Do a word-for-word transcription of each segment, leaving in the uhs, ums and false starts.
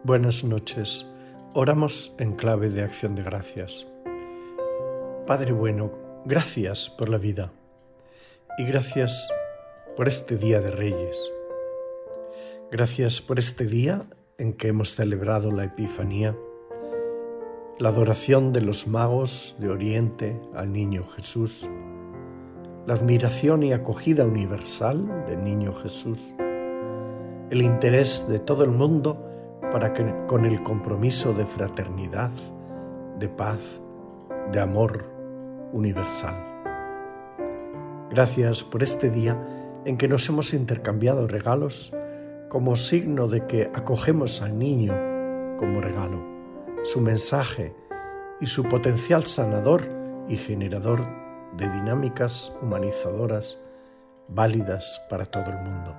Buenas noches. Oramos en clave de acción de gracias. Padre bueno, gracias por la vida y gracias por este Día de Reyes. Gracias por este día en que hemos celebrado la Epifanía, la adoración de los magos de Oriente al Niño Jesús, la admiración y acogida universal del Niño Jesús, el interés de todo el mundo para que con el compromiso de fraternidad, de paz, de amor universal. Gracias por este día en que nos hemos intercambiado regalos como signo de que acogemos al niño como regalo, su mensaje y su potencial sanador y generador de dinámicas humanizadoras válidas para todo el mundo.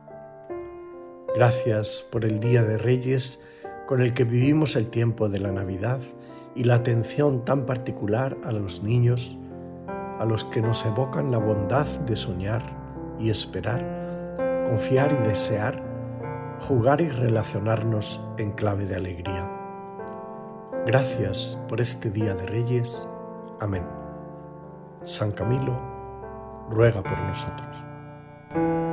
Gracias por el Día de Reyes con el que vivimos el tiempo de la Navidad y la atención tan particular a los niños, a los que nos evocan la bondad de soñar y esperar, confiar y desear, jugar y relacionarnos en clave de alegría. Gracias por este Día de Reyes. Amén. San Camilo, ruega por nosotros.